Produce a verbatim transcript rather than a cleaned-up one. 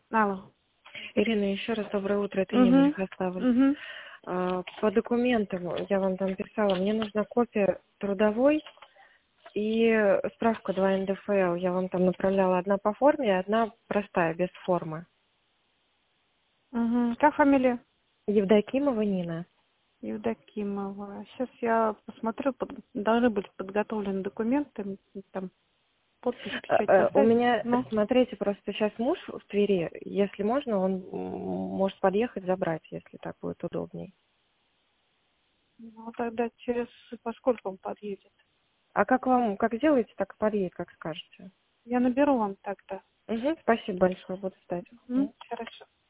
Алло. Ирина, еще раз доброе утро, это Нина Угу. Лихославль. Угу. А, По документам я вам там писала, мне нужна копия трудовой и справка два эн дэ эф эл. Я вам там направляла одна по форме, одна простая, без формы. Угу. Как фамилия? Евдокимова Нина. Евдокимова. Сейчас я посмотрю, под- должны быть подготовлены документы, там подпись, А, печать а, У поставить. меня, Ну, смотрите, просто сейчас муж в Твери. Если можно, он м, может подъехать забрать, если так будет удобней. ну тогда через поскольку он подъедет. А как вам, как сделаете, так и подъедет, как скажете. Я наберу вам тогда. Угу, спасибо большое, буду ждать. М, Хорошо.